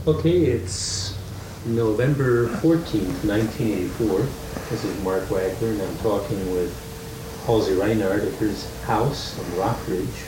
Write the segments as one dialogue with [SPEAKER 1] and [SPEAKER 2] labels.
[SPEAKER 1] Okay, it's November 14th, 1984. This is Mark Wagner, and I'm talking with Halsey Reinhardt at his house in Rockridge.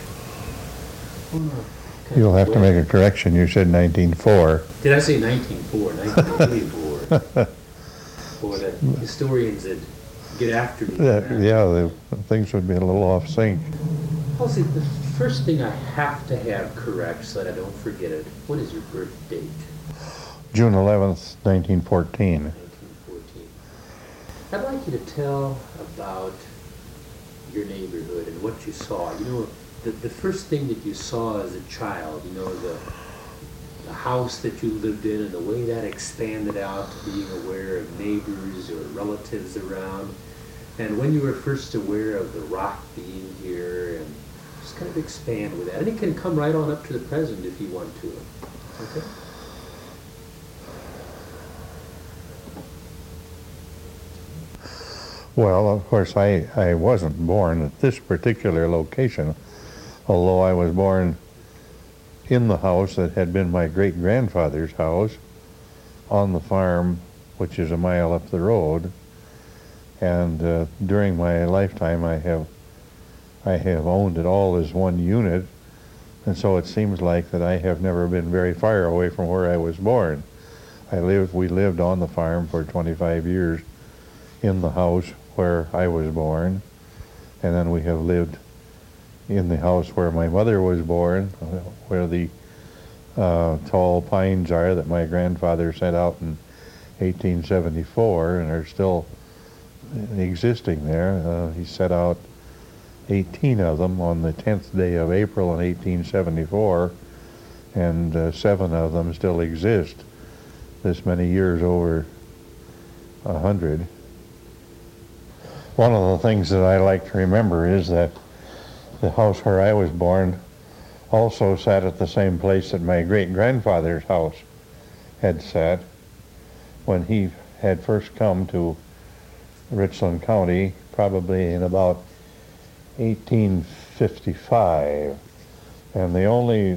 [SPEAKER 2] You'll have to make a correction. You said 1904.
[SPEAKER 1] Did I say 1904? 1984. Boy, the historians that get after me.
[SPEAKER 2] Things would be a little off sync.
[SPEAKER 1] Halsey, the first thing I have to have correct so that I don't forget it, what is your birth date?
[SPEAKER 2] June 11th, 1914.
[SPEAKER 1] 1914. I'd like you to tell about your neighborhood and what you saw. You know, the first thing that you saw as a child, you know, the house that you lived in and the way that expanded out to being aware of neighbors or relatives around, and when you were first aware of the rock being here, and just kind of expand with that. And it can come right on up to the present if you want to. Okay?
[SPEAKER 2] Well, of course, I wasn't born at this particular location, although I was born in the house that had been my great-grandfather's house on the farm, which is a mile up the road. And during my lifetime, I have owned it all as one unit, and so it seems like that I have never been very far away from where I was born. We lived on the farm for 25 years in the house where I was born, and then we have lived in the house where my mother was born, where the tall pines are that my grandfather set out in 1874 and are still existing there. He set out 18 of them on the 10th day of April in 1874, and 7 of them still exist this many years, over 100. One of the things that I like to remember is that the house where I was born also sat at the same place that my great-grandfather's house had sat when he had first come to Richland County, probably in about 1855. And the only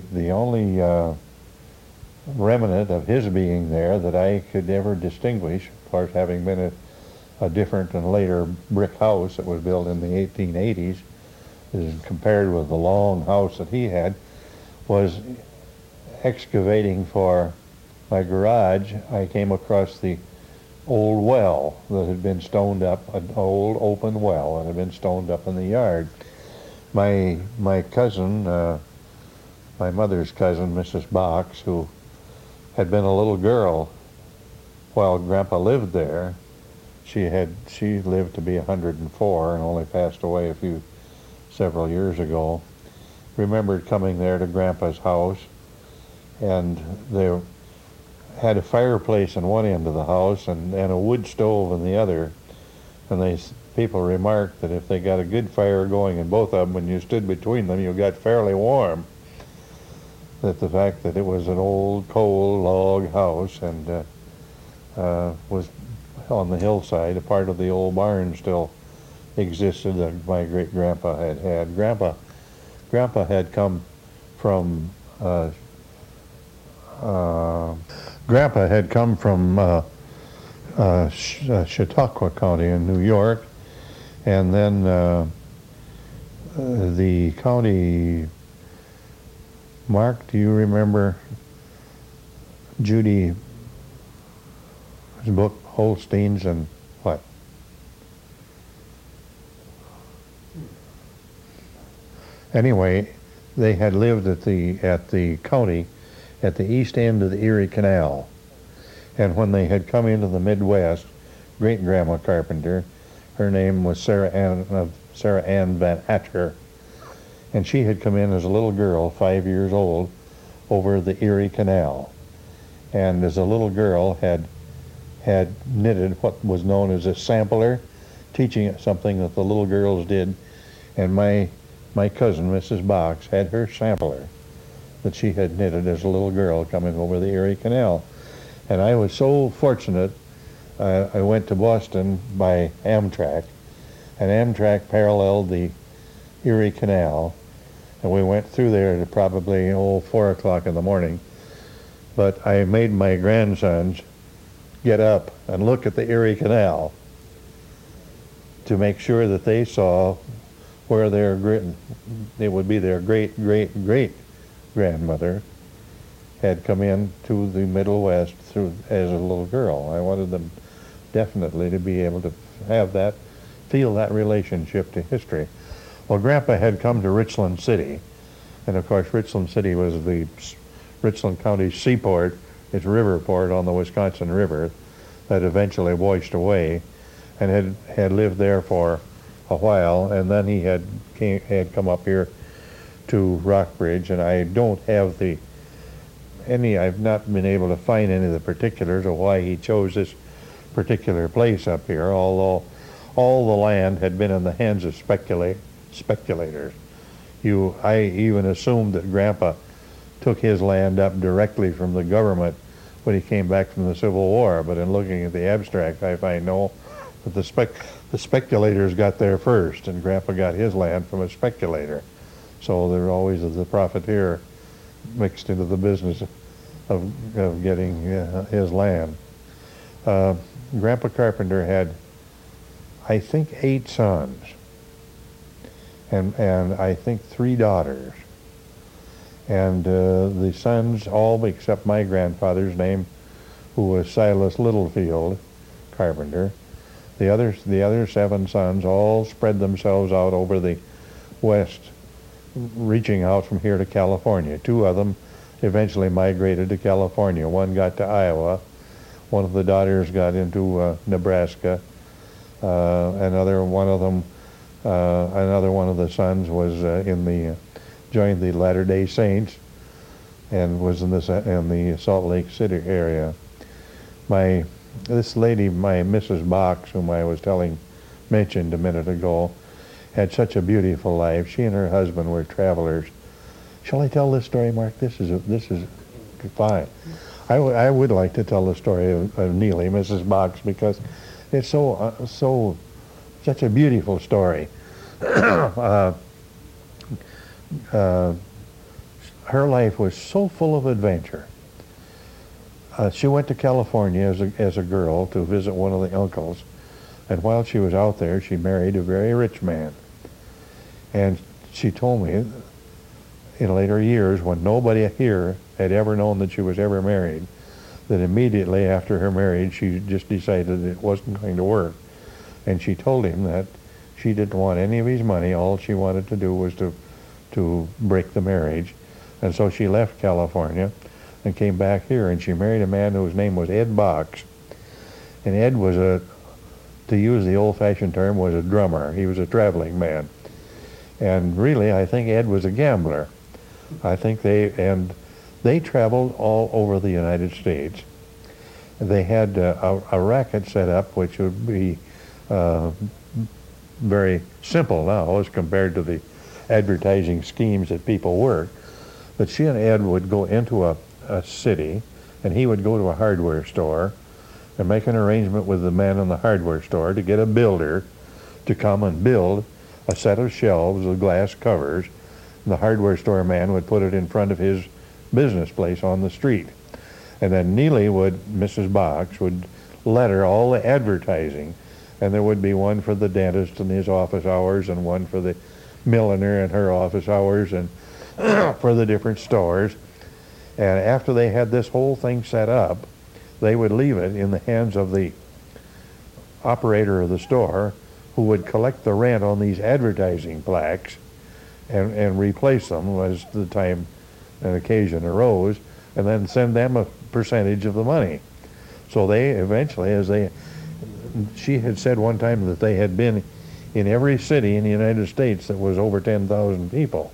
[SPEAKER 2] remnant of his being there that I could ever distinguish, of course, having been a different and later brick house that was built in the 1880s, is compared with the long house that he had, was excavating for my garage. I came across the old well that had been stoned up, an old open well that had been stoned up in the yard. My cousin, my mother's cousin, Mrs. Box, who had been a little girl while Grandpa lived there, she lived to be 104 and only passed away several years ago, remembered coming there to Grandpa's house, and they had a fireplace in one end of the house and a wood stove in the other, and people remarked that if they got a good fire going in both of them, when you stood between them, you got fairly warm. That the fact that it was an old cold log house and was on the hillside, a part of the old barn still existed that my great-grandpa had. Grandpa had come from Chautauqua County in New York, and then the county. Mark, do you remember Judy's book, Holsteins and what? Anyway, they had lived at the county at the east end of the Erie Canal, and when they had come into the Midwest, great-grandma Carpenter, her name was Sarah Ann Van Atter, and she had come in as a little girl, 5 years old, over the Erie Canal, and as a little girl had knitted what was known as a sampler, teaching it something that the little girls did, and my cousin, Mrs. Box, had her sampler that she had knitted as a little girl coming over the Erie Canal. And I was so fortunate, I went to Boston by Amtrak, and Amtrak paralleled the Erie Canal, and we went through there at probably 4 o'clock in the morning, but I made my grandsons get up and look at the Erie Canal to make sure that they saw where it would be their great great great grandmother had come in to the Middle West as a little girl. I wanted them definitely to be able to feel that relationship to history. Well, Grandpa had come to Richland City, and of course Richland City was the Richland County seaport, its river port on the Wisconsin River that eventually washed away, and had lived there for a while, and then he had come up here to Rockbridge, and I don't have I've not been able to find any of the particulars of why he chose this particular place up here, although all the land had been in the hands of speculators. I even assumed that Grandpa took his land up directly from the government when he came back from the Civil War, but in looking at the abstract, I find no, that the speculators got there first, and Grandpa got his land from a speculator. So there always is the profiteer mixed into the business of getting his land. Grandpa Carpenter had, I think, 8 sons, and I think 3 daughters. And the sons, all except my grandfather's name, who was Silas Littlefield Carpenter, the other 7 sons all spread themselves out over the West, reaching out from here to California. 2 of them eventually migrated to California. One got to Iowa. One of the daughters got into Nebraska. Another one of the sons was joined the Latter-day Saints and was in the Salt Lake City area. This lady, my Mrs. Box, whom I was mentioned a minute ago, had such a beautiful life. She and her husband were travelers. Shall I tell this story, Mark? This is fine. I would like to tell the story of Neely, Mrs. Box, because it's such a beautiful story. Her life was so full of adventure. She went to California as a girl to visit one of the uncles, and while she was out there, she married a very rich man. And she told me in later years, when nobody here had ever known that she was ever married, that immediately after her marriage, she just decided it wasn't going to work. And she told him that she didn't want any of his money. All she wanted to do was to break the marriage. And so she left California and came back here, and she married a man whose name was Ed Box. And Ed was to use the old-fashioned term, was a drummer. He was a traveling man. And really, I think Ed was a gambler. I think they traveled all over the United States. They had a racket set up, which would be very simple now as compared to the advertising schemes that people work. But she and Ed would go into a city, and he would go to a hardware store and make an arrangement with the man in the hardware store to get a builder to come and build a set of shelves with glass covers. The hardware store man would put it in front of his business place on the street. And then Mrs. Box would letter all the advertising, and there would be one for the dentist in his office hours, and one for the milliner in her office hours, and for the different stores. And after they had this whole thing set up, they would leave it in the hands of the operator of the store, who would collect the rent on these advertising plaques and replace them as the time and occasion arose, and then send them a percentage of the money. So they eventually, she had said one time that they had been in every city in the United States that was over 10,000 people,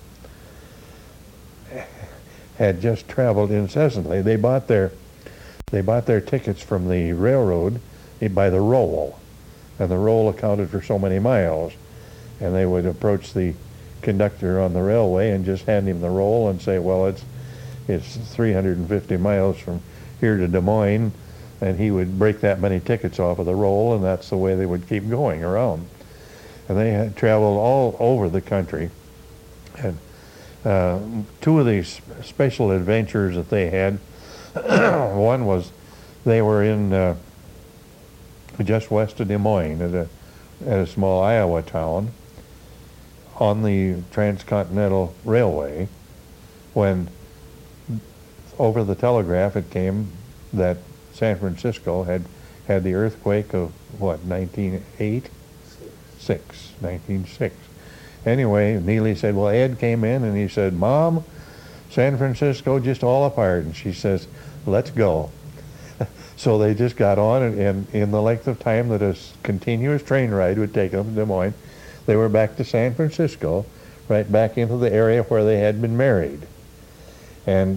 [SPEAKER 2] had just traveled incessantly. They bought their tickets from the railroad by the roll, and the roll accounted for so many miles, and they would approach the conductor on the railway and just hand him the roll and say, well, it's 350 miles from here to Des Moines, and he would break that many tickets off of the roll, and that's the way they would keep going around. And they had traveled all over the country. And 2 of these special adventures that they had, One was they were in just west of Des Moines at a small Iowa town on the Transcontinental Railway when over the telegraph it came that San Francisco had the earthquake of what, 1908? 1906. Anyway, Neely said, well, Ed came in and he said, Mom, San Francisco just all apart. And she says, let's go. So they just got on, and in the length of time that a continuous train ride would take them to Des Moines, they were back to San Francisco, right back into the area where they had been married. And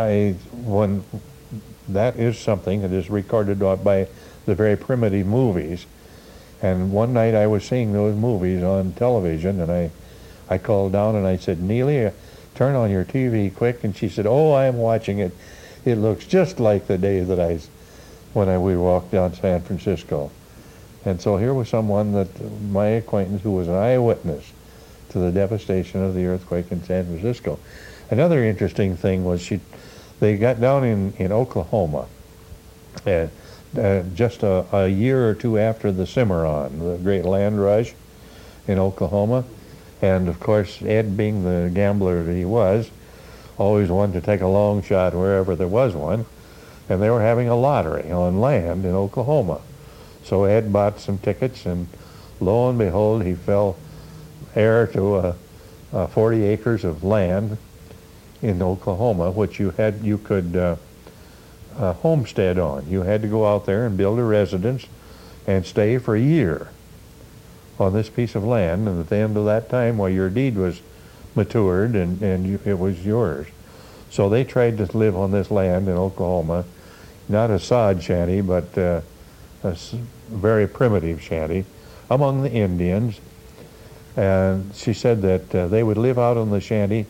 [SPEAKER 2] that is something that is recorded by the very primitive movies. And one night I was seeing those movies on television, and I called down and I said, Neely, turn on your TV quick. And she said, oh, I'm watching it. It looks just like the day that we walked down San Francisco. And so here was someone that my acquaintance who was an eyewitness to the devastation of the earthquake in San Francisco. Another interesting thing was they got down in Oklahoma, and just a year or two after the Cimarron, the great land rush in Oklahoma. And of course, Ed, being the gambler that he was, always wanted to take a long shot wherever there was one. And they were having a lottery on land in Oklahoma. So Ed bought some tickets, and lo and behold, he fell heir to 40 acres of land in Oklahoma, which you could homestead on. You had to go out there and build a residence and stay for a year on this piece of land, and at the end of that time, well, your deed was matured and it was yours. So they tried to live on this land in Oklahoma, not a sod shanty, but a very primitive shanty among the Indians. And she said that they would live out on the shanty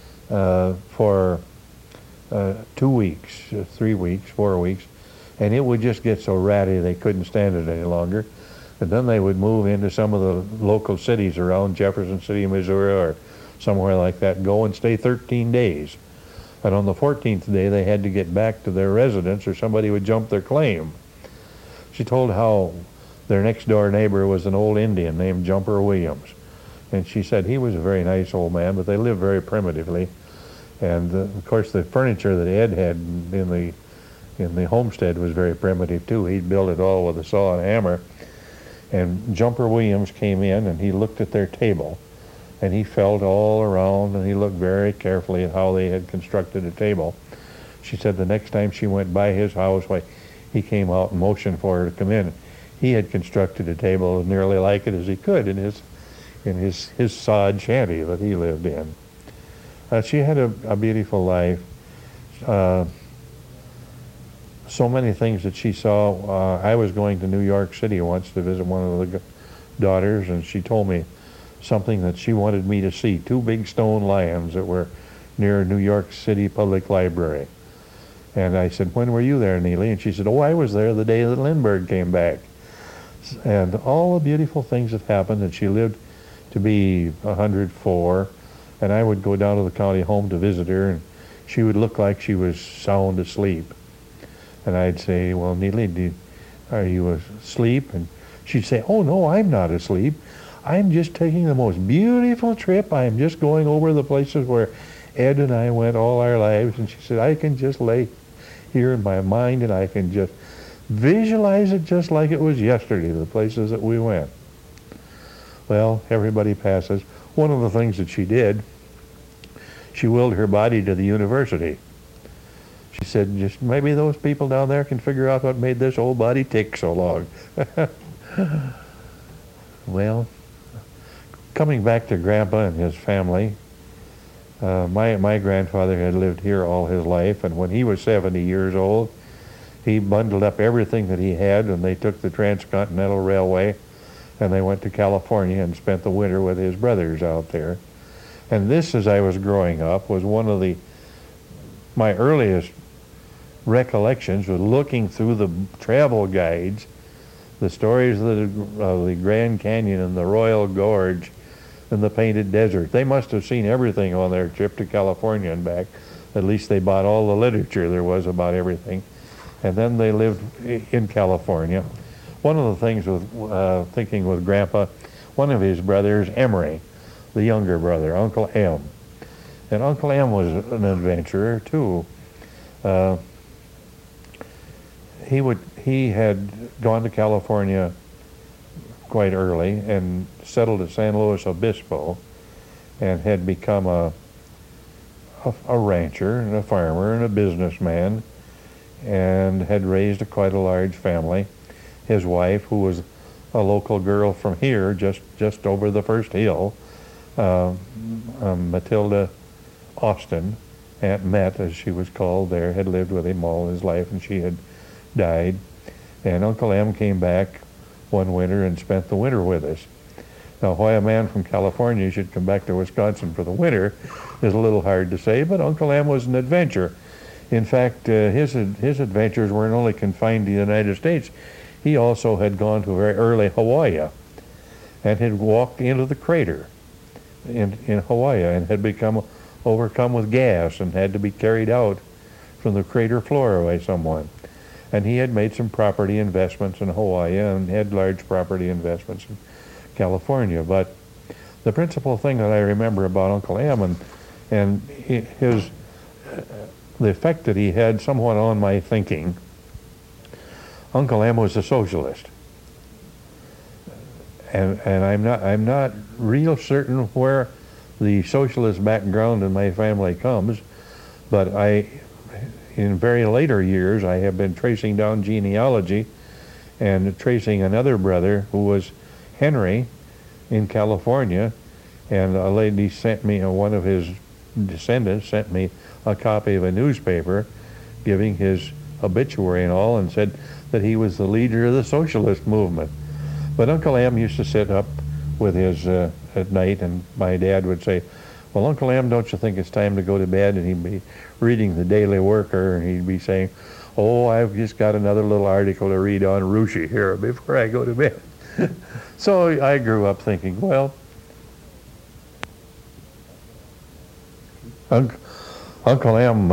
[SPEAKER 2] for 2 weeks, 3 weeks, 4 weeks, and it would just get so ratty they couldn't stand it any longer. And then they would move into some of the local cities around Jefferson City, Missouri, or somewhere like that, go and stay 13 days. And on the 14th day, they had to get back to their residence or somebody would jump their claim. She told how their next door neighbor was an old Indian named Jumper Williams. And she said he was a very nice old man, but they lived very primitively. And of course, the furniture that Ed had in the homestead was very primitive too. He'd built it all with a saw and a hammer. And Jumper Williams came in and he looked at their table, and he felt all around, and he looked very carefully at how they had constructed a table. She said the next time she went by his house, he came out and motioned for her to come in. He had constructed a table as nearly like it as he could in his sod shanty that he lived in. She had a beautiful life. So many things that she saw. I was going to New York City once to visit one of the daughters, and she told me something that she wanted me to see, 2 big stone lions that were near New York City Public Library. And I said, when were you there, Neely? And she said, oh, I was there the day that Lindbergh came back. And all the beautiful things that happened, and she lived to be 104, and I would go down to the county home to visit her, and she would look like she was sound asleep. And I'd say, well, Neely, are you asleep? And she'd say, oh, no, I'm not asleep. I'm just taking the most beautiful trip. I'm just going over the places where Ed and I went all our lives. And she said, I can just lay here in my mind and I can just visualize it just like it was yesterday, the places that we went. Well, everybody passes. One of the things that she did, she willed her body to the university. She said, just maybe those people down there can figure out what made this old body tick so long. Well, coming back to Grandpa and his family, my grandfather had lived here all his life, and when he was 70 years old, he bundled up everything that he had, and they took the Transcontinental Railway, and they went to California and spent the winter with his brothers out there. And this, as I was growing up, was one of my earliest recollections was looking through the travel guides, the stories of the Grand Canyon and the Royal Gorge and the Painted Desert. They must have seen everything on their trip to California and back. At least they bought all the literature there was about everything. And then they lived in California. One of the things with thinking with Grandpa, one of his brothers, Emery, the younger brother, Uncle M. And Uncle M was an adventurer too. He had gone to California quite early and settled at San Luis Obispo and had become a rancher and a farmer and a businessman and had raised quite a large family. His wife, who was a local girl from here, just over the first hill, Matilda Austin, Aunt Met as she was called there, had lived with him all his life, and she had died. And Uncle M came back one winter and spent the winter with us. Now, why a man from California should come back to Wisconsin for the winter is a little hard to say, but Uncle M was an adventurer. In fact, his adventures weren't only confined to the United States. He also had gone to very early Hawaii and had walked into the crater in Hawaii and had become overcome with gas and had to be carried out from the crater floor by someone. And he had made some property investments in Hawaii and had large property investments in California. But the principal thing that I remember about Uncle M and his the effect that he had somewhat on my thinking, Uncle M was a socialist. And I'm not real certain where the socialist background in my family comes, but in very later years, I have been tracing down genealogy and tracing another brother who was Henry in California, and a lady sent me, one of his descendants sent me a copy of a newspaper giving his obituary and all, and said that he was the leader of the socialist movement. But Uncle M used to sit up with his at night, and my dad would say, "Well, Uncle M, don't you think it's time to go to bed?" And he'd be reading the Daily Worker, and he'd be saying, "Oh, I've just got another little article to read on Russia here before I go to bed." So I grew up thinking, well, Uncle M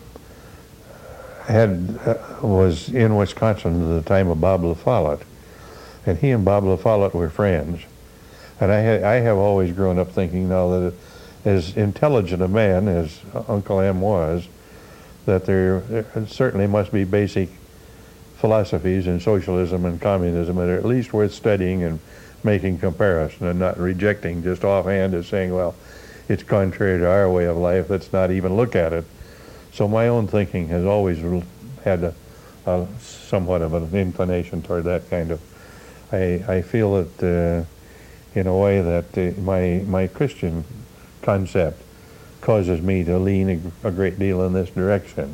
[SPEAKER 2] was in Wisconsin at the time of Bob La Follette, and he and Bob La Follette were friends. And I have always grown up thinking now that as intelligent a man as Uncle M was, that there certainly must be basic philosophies in socialism and communism that are at least worth studying and making comparison and not rejecting just offhand as saying, well, it's contrary to our way of life, let's not even look at it. So my own thinking has always had a somewhat of an inclination toward that kind of. I feel that in a way that my Christian concept causes me to lean a great deal in this direction.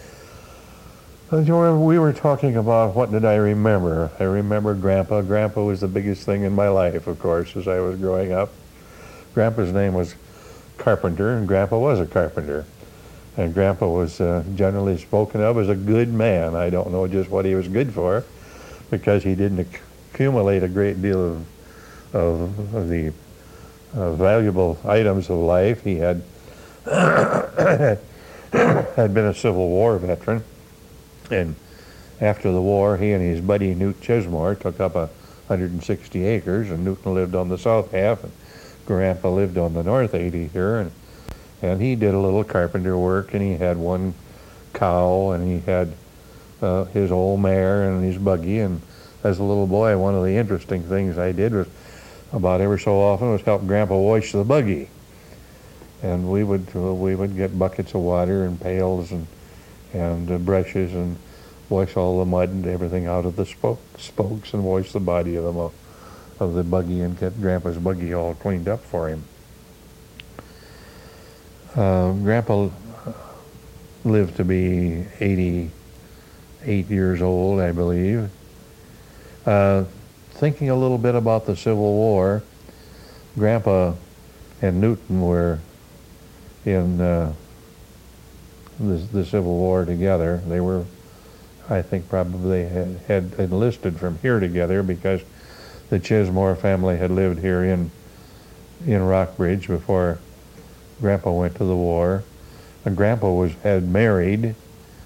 [SPEAKER 2] We were talking about what did I remember. I remember Grandpa. Grandpa was the biggest thing in my life, of course, as I was growing up. Grandpa's name was Carpenter, and Grandpa was a carpenter. And Grandpa was generally spoken of as a good man. I don't know just what he was good for, because he didn't accumulate a great deal of the valuable items of life. He had had been a Civil War veteran, and after the war, he and his buddy Newt Chesmore took up 160 acres, and Newton lived on the south half, and Grandpa lived on the north 80 here, and he did a little carpenter work, and he had one cow, and he had his old mare and his buggy. And as a little boy, one of the interesting things I did was about every so often was help Grandpa wash the buggy, and we would get buckets of water and pails and brushes and wash all the mud and everything out of the spokes and wash the body of the buggy and get Grandpa's buggy all cleaned up for him. Grandpa lived to be 88 years old, I believe. Thinking a little bit about the Civil War, Grandpa and Newton were in the Civil War together. They were, I think, probably had enlisted from here together, because the Chesmore family had lived here in Rockbridge before Grandpa went to the war. And Grandpa had married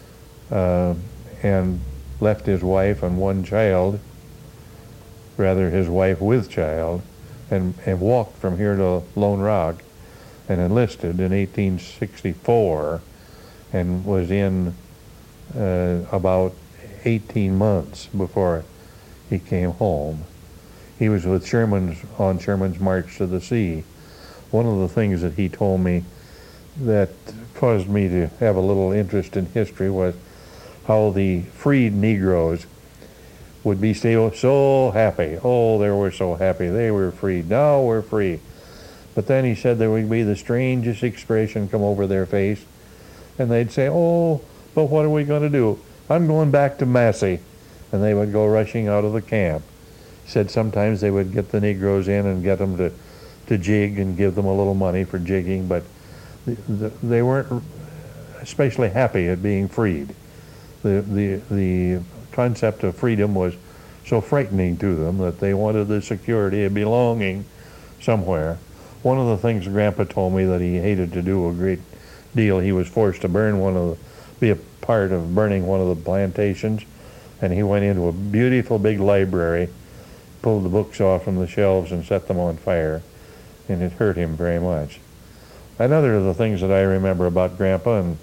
[SPEAKER 2] and left his wife and one child, rather his wife with child, and walked from here to Lone Rock and enlisted in 1864 and was in about 18 months before he came home. He was with on Sherman's March to the Sea. One of the things that he told me that caused me to have a little interest in history was how the freed Negroes would be so happy. Oh, they were so happy. They were freed. Now we're free. But then he said there would be the strangest expression come over their face, and they'd say, oh, but what are we going to do? I'm going back to Massey. And they would go rushing out of the camp. He said sometimes they would get the Negroes in and get them to jig and give them a little money for jigging, but they weren't especially happy at being freed. The concept of freedom was so frightening to them that they wanted the security of belonging somewhere. One of the things Grandpa told me that he hated to do a great deal, he was forced to be a part of burning one of the plantations, and he went into a beautiful big library, pulled the books off from the shelves and set them on fire, and it hurt him very much. Another of the things that I remember about Grandpa and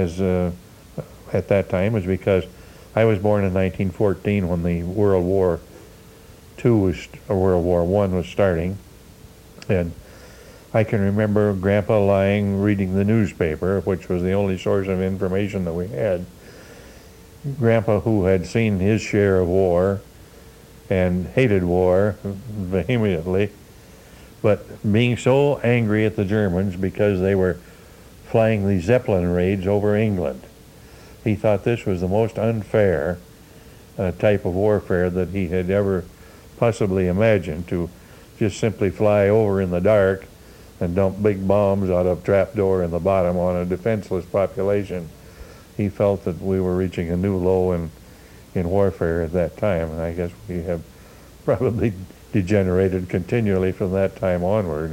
[SPEAKER 2] at that time is because I was born in 1914 when the World War I was starting, and I can remember Grandpa lying reading the newspaper, which was the only source of information that we had. Grandpa, who had seen his share of war and hated war vehemently, but being so angry at the Germans because they were flying the Zeppelin raids over England. He thought this was the most unfair type of warfare that he had ever possibly imagined, to just simply fly over in the dark and dump big bombs out of a trapdoor in the bottom on a defenseless population. He felt that we were reaching a new low in warfare at that time, and I guess we have probably degenerated continually from that time onward.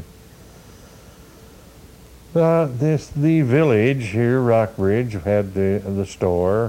[SPEAKER 2] The village here, Rockbridge, had the store,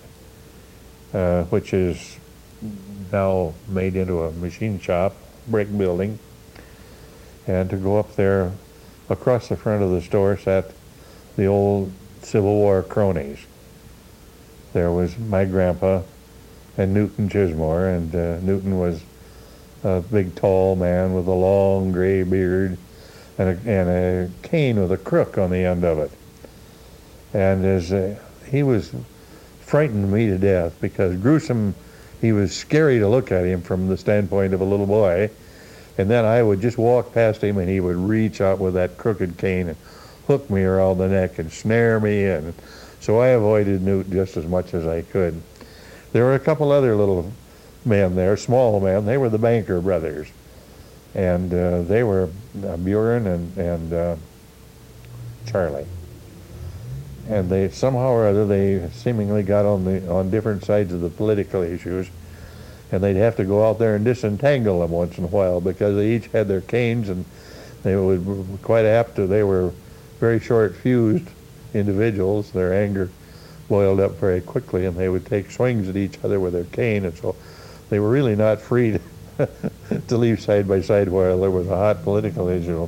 [SPEAKER 2] which is now made into a machine shop, brick building. And to go up there, across the front of the store sat the old Civil War cronies. There was my grandpa and Newton Chismore, and Newton was a big tall man with a long gray beard and a cane with a crook on the end of it. And as he was frightened me to death because gruesome, he was scary to look at him from the standpoint of a little boy. And then I would just walk past him and he would reach out with that crooked cane and hook me around the neck and snare me. And so I avoided Newt just as much as I could. There were a couple other little men there, small men. They were the Banker brothers. And they were Buren and Charlie. And they somehow or other, they seemingly got on different sides of the political issues. And they'd have to go out there and disentangle them once in a while because they each had their canes, and they were quite apt to, they were very short-fused individuals. Their anger boiled up very quickly, and they would take swings at each other with their cane, and so they were really not free to leave side by side while there was a hot political issue.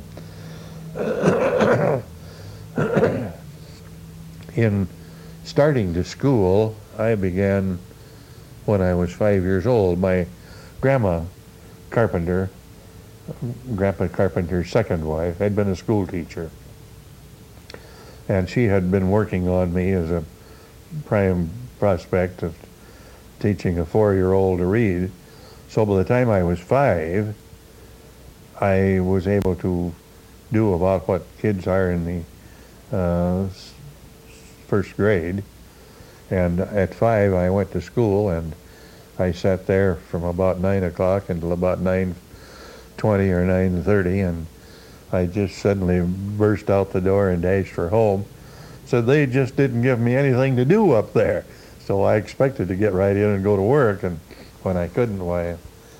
[SPEAKER 2] In starting to school, I began when I was 5 years old. My Grandpa Carpenter's second wife, had been a school teacher. And she had been working on me as a prime prospect of teaching a 4-year-old to read. So by the time I was 5, I was able to do about what kids are in the first grade. And at 5, I went to school, and I sat there from about 9 o'clock until about 9:20 or 9:30, and I just suddenly burst out the door and dashed for home. So they just didn't give me anything to do up there. So I expected to get right in and go to work, and when I couldn't, why,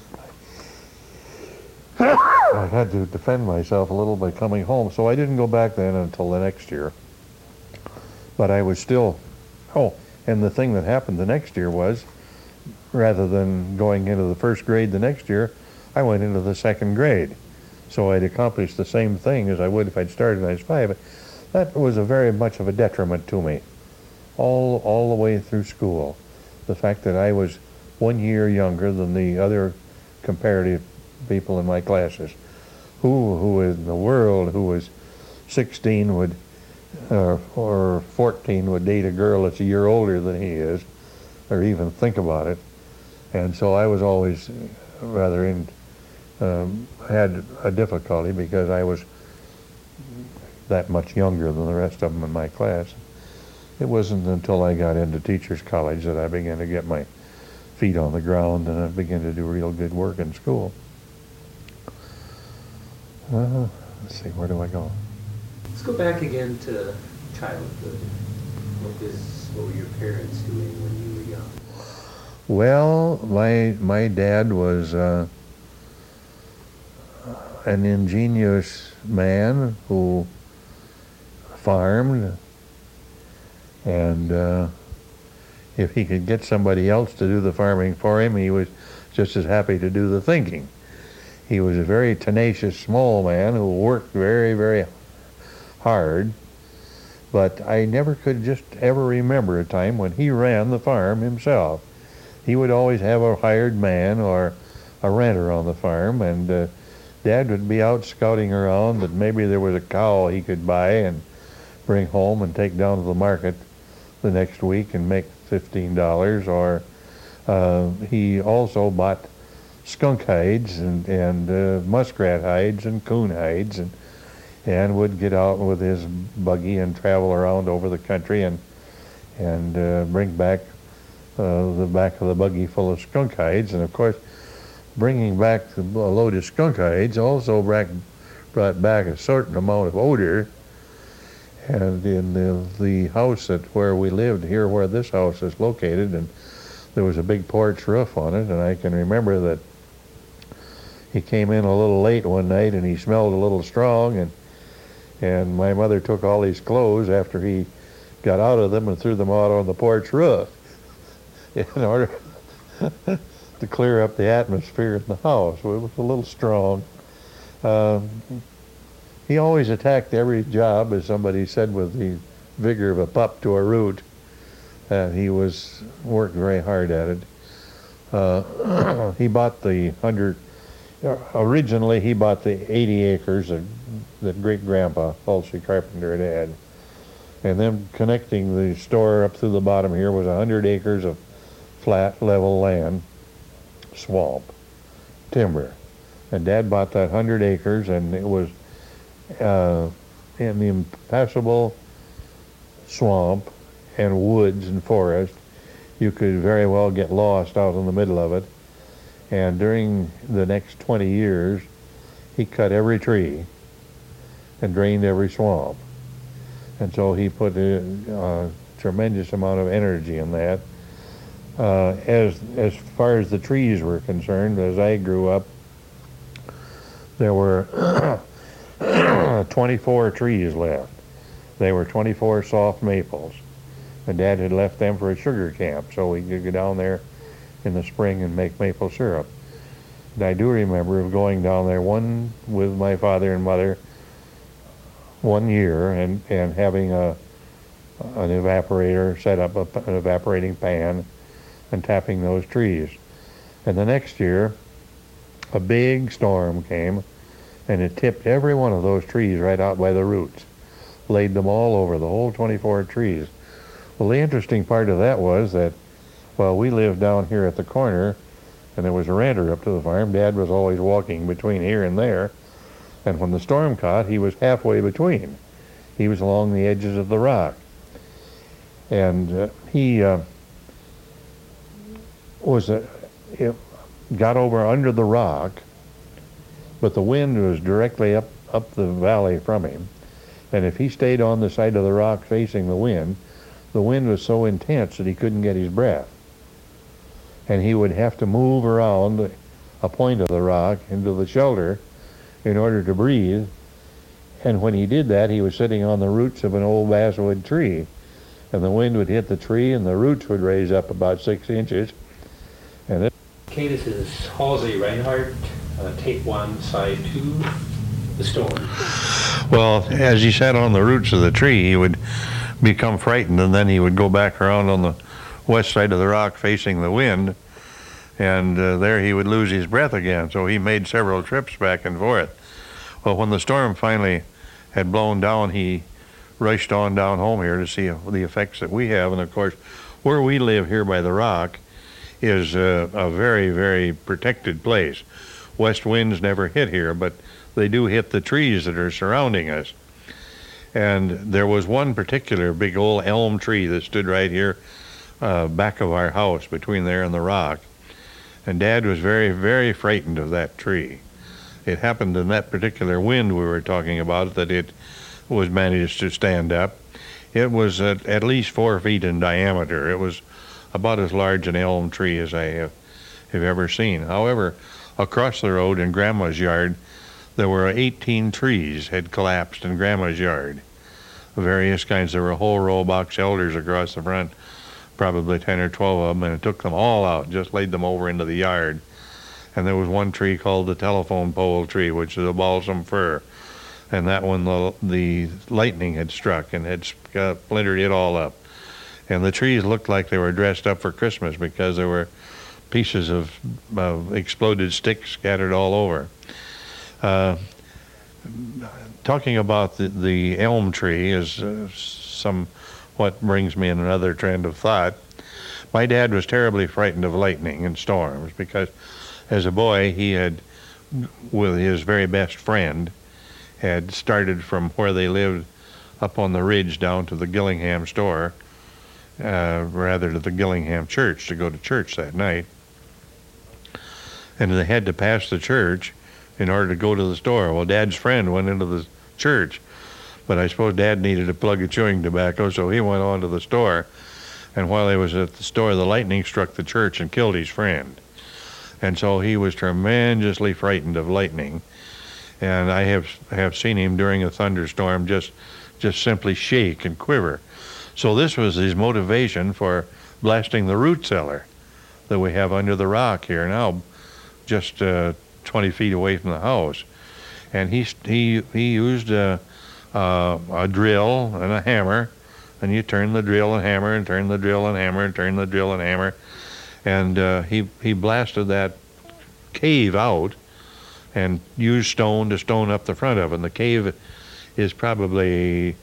[SPEAKER 2] I had to defend myself a little by coming home. So I didn't go back then until the next year. But I was still, oh, and the thing that happened the next year was, rather than going into the first grade the next year, I went into the second grade. So I'd accomplished the same thing as I would if I'd started when I was 5. That was a very much of a detriment to me, all the way through school. The fact that I was 1 year younger than the other comparative people in my classes. Who in the world who was 16 would, or 14 would date a girl that's a year older than he is, or even think about it. And so I was always rather had a difficulty because I was that much younger than the rest of them in my class. It wasn't until I got into teachers college that I began to get my feet on the ground and I began to do real good work in school. Let's see, where do I go?
[SPEAKER 1] Let's go back again to childhood. What were your parents doing when you were young?
[SPEAKER 2] Well, my dad was an ingenious man who farmed, and if he could get somebody else to do the farming for him, he was just as happy to do the thinking. He was a very tenacious small man who worked very, very hard, but I never could just ever remember a time when he ran the farm himself. He would always have a hired man or a renter on the farm, and Dad would be out scouting around that maybe there was a cow he could buy and bring home and take down to the market the next week and make $15, or he also bought skunk hides and muskrat hides and coon hides, and would get out with his buggy and travel around over the country and bring back the back of the buggy full of skunk hides. And of course, bringing back a load of skunk hides also brought back a certain amount of odor. And in the house where we lived here, where this house is located, and there was a big porch roof on it, and I can remember that he came in a little late one night and he smelled a little strong, and my mother took all his clothes after he got out of them and threw them out on the porch roof in order to clear up the atmosphere in the house. It was a little strong. He always attacked every job, as somebody said, with the vigor of a pup to a root. He worked very hard at it. He bought originally he bought the 80 acres that great-grandpa, Halsey Carpenter, had had. And then connecting the store up through the bottom here was 100 acres of flat, level land, swamp, timber. And Dad bought that 100 acres, and it was in the impassable swamp and woods and forest. You could very well get lost out in the middle of it. And during the next 20 years, he cut every tree and drained every swamp. And so he put a tremendous amount of energy in that. As far as the trees were concerned, as I grew up, there were 24 trees left. They were 24 soft maples. And Dad had left them for a sugar camp, so we could go down there in the spring and make maple syrup. And I do remember of going down there with my father and mother 1 year and having an evaporator set up, an evaporating pan, and tapping those trees. And the next year, a big storm came, and it tipped every one of those trees right out by the roots, laid them all over, the whole 24 trees. Well, the interesting part of that was that while we lived down here at the corner, and there was a ranter up to the farm, Dad was always walking between here and there, and when the storm caught, he was halfway between. He was along the edges of the rock. And he got over under the rock, but the wind was directly up the valley from him. And if he stayed on the side of the rock facing the wind was so intense that he couldn't get his breath. And he would have to move around a point of the rock into the shelter in order to breathe. And when he did that, he was sitting on the roots of an old basswood tree. and the wind would hit the tree, and the roots would raise up about 6 inches. And
[SPEAKER 1] Okay, this is Halsey Reinhardt, tape 1, side 2, The Storm.
[SPEAKER 2] well, as he sat on the roots of the tree, he would become frightened, and then he would go back around on the west side of the rock facing the wind, and there he would lose his breath again. So he made several trips back and forth. Well, when the storm finally had blown down, he rushed on down home here to see the effects that we have. And of course, where we live here by the rock is a very, very protected place. West winds never hit here, but they do hit the trees that are surrounding us. And there was one particular big old elm tree that stood right here back of our house, between there and the rock. And Dad was very, very frightened of that tree. It happened in that particular wind we were talking about that it was managed to stand up. It was at least 4 feet in diameter. It was about as large an elm tree as I have ever seen. However, across the road in Grandma's yard, there were 18 trees had collapsed in Grandma's yard. Various kinds. There were a whole row of box elders across the front, probably 10 or 12 of them, and it took them all out, just laid them over into the yard. And there was one tree called the telephone pole tree, which is a balsam fir. And that one, the lightning had struck and had splintered it all up. And the trees looked like they were dressed up for Christmas because there were pieces of exploded sticks scattered all over. Talking about the elm tree is somewhat brings me in another trend of thought. My dad was terribly frightened of lightning and storms because as a boy he had, with his very best friend, had started from where they lived up on the ridge down to the Gillingham store, rather to the Gillingham church, to go to church that night. And they had to pass the church in order to go to the store. Well, Dad's friend went into the church, but I suppose Dad needed a plug of chewing tobacco, so he went on to the store. And while he was at the store, the lightning struck the church and killed his friend. And so he was tremendously frightened of lightning. And I have seen him during a thunderstorm just simply shake and quiver. So this was his motivation for blasting the root cellar that we have under the rock here now, just 20 feet away from the house. And he used a drill and a hammer, and you turn the drill and hammer and turn the drill and hammer and turn the drill and hammer, and he blasted that cave out and used stone to stone up the front of it. And the cave is probably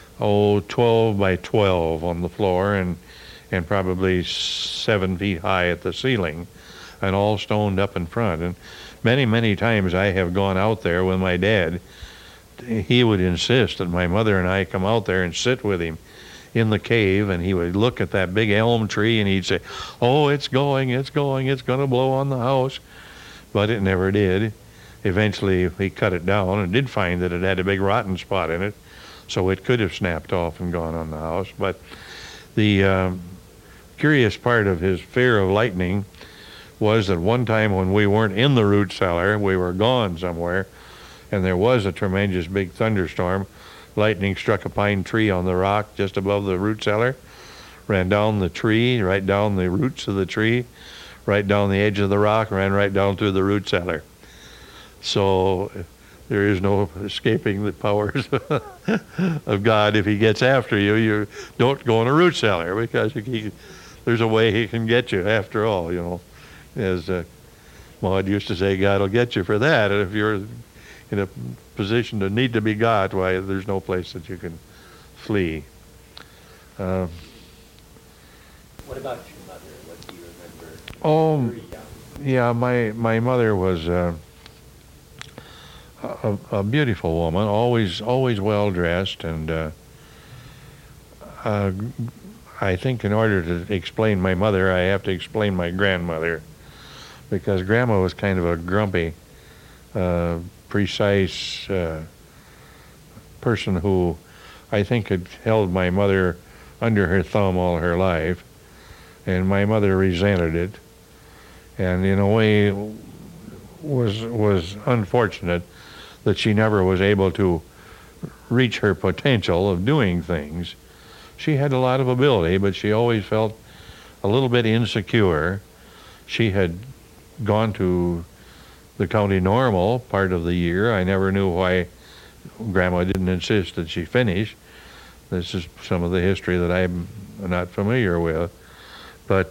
[SPEAKER 2] 12 by 12 on the floor and probably 7 feet high at the ceiling, and all stoned up in front. And many times I have gone out there with my dad. He would insist that my mother and I come out there and sit with him in the cave, and he would look at that big elm tree and he'd say, "Oh, it's going to blow on the house." But it never did. Eventually he cut it down and did find that it had a big rotten spot in it, so it could have snapped off and gone on the house. But the curious part of his fear of lightning was that one time when we weren't in the root cellar, we were gone somewhere, and there was a tremendous big thunderstorm. Lightning struck a pine tree on the rock just above the root cellar, ran down the tree, right down the roots of the tree, right down the edge of the rock, ran right down through the root cellar. So there is no escaping the powers of God. If he gets after you, you don't go in a root cellar, because there's a way he can get you after all, you know. As Maud used to say, God will get you for that. And if you're in a position to need to be got, why, there's no place that you can flee.
[SPEAKER 1] What about your mother? What do you remember?
[SPEAKER 2] Oh,
[SPEAKER 1] Very young.
[SPEAKER 2] yeah, my mother was a beautiful woman, always well dressed, and I think in order to explain my mother, I have to explain my grandmother, because Grandma was kind of a grumpy, precise person who I think had held my mother under her thumb all her life, and my mother resented it, and in a way was unfortunate that she never was able to reach her potential of doing things. she had a lot of ability, but she always felt a little bit insecure. She had gone to the county normal part of the year. I never knew why Grandma didn't insist that she finish. This is some of the history that I'm not familiar with. But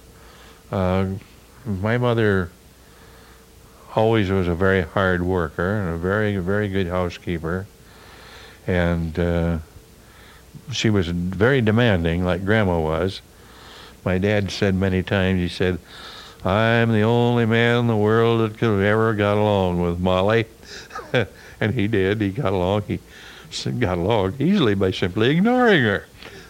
[SPEAKER 2] my mother always was a very hard worker and a very, very good housekeeper. And she was very demanding, like Grandma was. My dad said many times, he said, I'm the only man in the world that could have ever got along with Molly. And he did. He got along. He got along easily by simply ignoring her.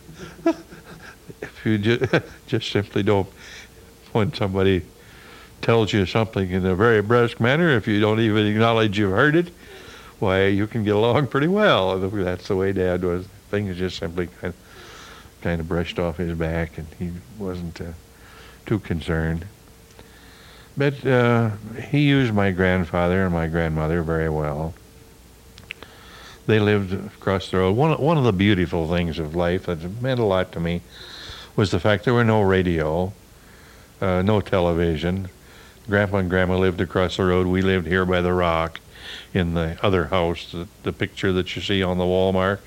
[SPEAKER 2] If you just simply don't, when somebody tells you something in a very brusque manner, if you don't even acknowledge you've heard it, why, you can get along pretty well. And that's the way Dad was. Things just simply kind of brushed off his back, and he wasn't too concerned. But he used my grandfather and my grandmother very well. They lived across the road. One of the beautiful things of life that meant a lot to me was the fact there were no radio, no television. Grandpa and Grandma lived across the road. We lived here by the rock in the other house, the picture that you see on the wall, Mark.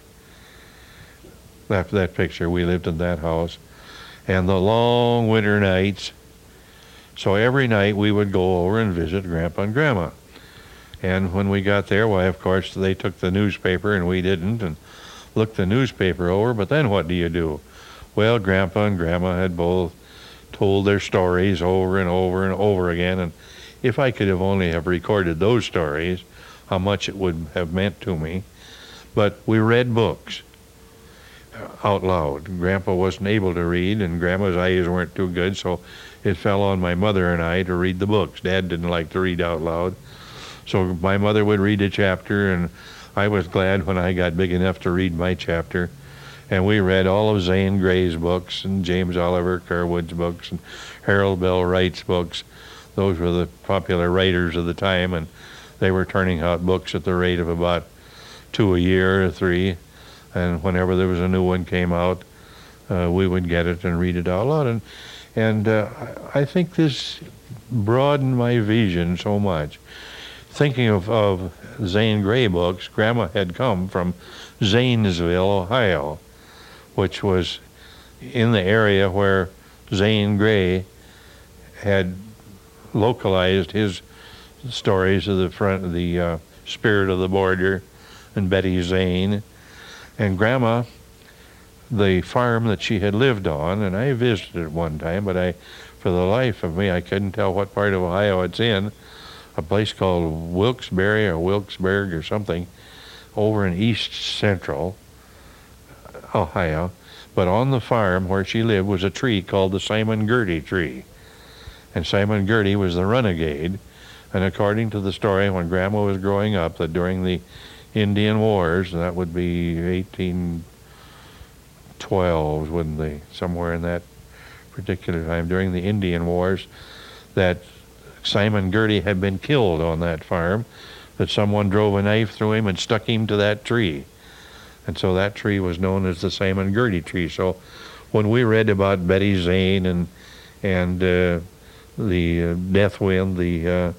[SPEAKER 2] That picture, we lived in that house. And the long winter nights, so every night we would go over and visit Grandpa and Grandma. And when we got there, why, of course, they took the newspaper and we didn't, and looked the newspaper over. But then what do you do? Well, Grandpa and Grandma had both told their stories over and over and over again. And if I could have only have recorded those stories, how much it would have meant to me. But we read books out loud. Grandpa wasn't able to read, and Grandma's eyes weren't too good, so it fell on my mother and I to read the books. Dad didn't like to read out loud. So my mother would read a chapter, and I was glad when I got big enough to read my chapter. And we read all of Zane Grey's books and James Oliver Curwood's books and Harold Bell Wright's books. Those were the popular writers of the time, and they were turning out books at the rate of about 2 a year or 3. And whenever there was a new one came out, we would get it and read it out loud. And I think this broadened my vision so much. Thinking of Zane Grey books, Grandma had come from Zanesville, Ohio, which was in the area where Zane Grey had localized his stories of the Spirit of the Border and Betty Zane. And Grandma, the farm that she had lived on, and I visited one time, but for the life of me, I couldn't tell what part of Ohio it's in, a place called Wilkes-Barre or Wilkesburg or something, over in east central Ohio. But on the farm where she lived was a tree called the Simon Girty tree. And Simon Girty was the renegade. And according to the story, when Grandma was growing up, that during the Indian Wars, that would be 1812, wouldn't they? Somewhere in that particular time, during the Indian Wars, that Simon Girty had been killed on that farm, that someone drove a knife through him and stuck him to that tree. And so that tree was known as the Simon Girty tree. So when we read about Betty Zane and the Death Wind, the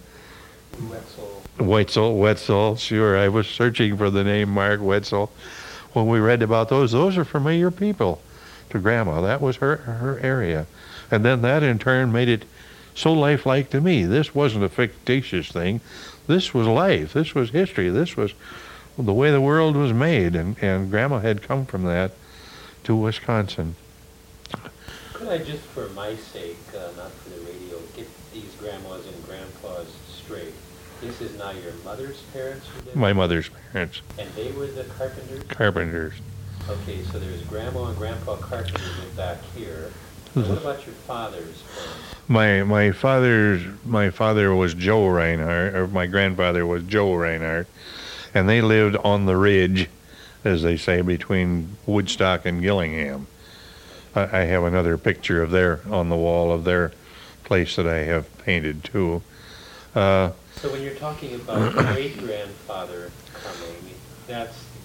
[SPEAKER 2] Wetzel, sure, I was searching for the name Mark Wetzel. When we read about those are familiar people to Grandma. That was her area. And then that in turn made it so lifelike to me. This wasn't a fictitious thing. This was life. This was history. This was the way the world was made. And Grandma had come from that to Wisconsin.
[SPEAKER 3] Could I just, for my sake, not for the radio, get these grandmas and grandpas straight? This is now your mother's parents who did it?
[SPEAKER 2] My mother's parents.
[SPEAKER 3] And they were the carpenters?
[SPEAKER 2] Carpenters.
[SPEAKER 3] Okay, so there's Grandma and Grandpa Carpenter live back here. What about your father's parents?
[SPEAKER 2] My father was Joe Reinhardt, or my grandfather was Joe Reinhardt, and they lived on the ridge, as they say, between Woodstock and Gillingham. I have another picture of on the wall of their place that I have painted too.
[SPEAKER 3] So when you're talking about great-grandfather coming, that's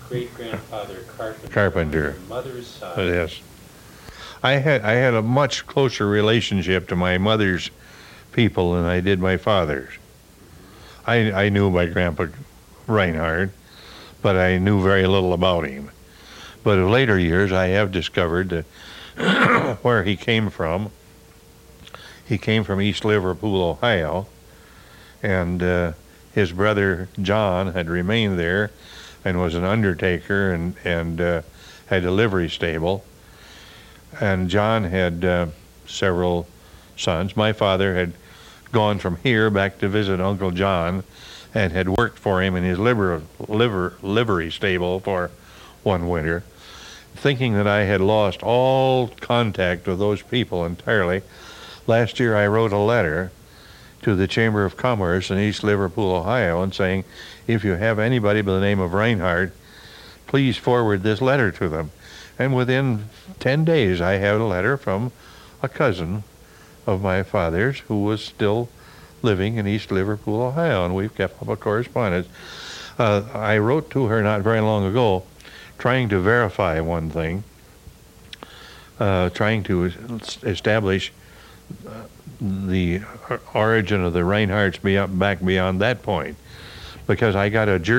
[SPEAKER 3] great-grandfather Carpenter.
[SPEAKER 2] Carpenter.
[SPEAKER 3] On your mother's side.
[SPEAKER 2] Yes. I had a much closer relationship to my mother's people than I did my father's. I knew my grandpa Reinhardt, but I knew very little about him. But in later years, I have discovered that where he came from. He came from East Liverpool, Ohio, and his brother John had remained there and was an undertaker and had a livery stable. And John had several sons. My father had gone from here back to visit Uncle John and had worked for him in his livery stable for one winter. Thinking that I had lost all contact with those people entirely, last year I wrote a letter to the Chamber of Commerce in East Liverpool, Ohio, and saying, if you have anybody by the name of Reinhardt, please forward this letter to them. And within 10 days, I had a letter from a cousin of my father's who was still living in East Liverpool, Ohio, and we've kept up a correspondence. I wrote to her not very long ago, trying to verify one thing, trying to establish the origin of the Reinhardts back beyond that point, because I got a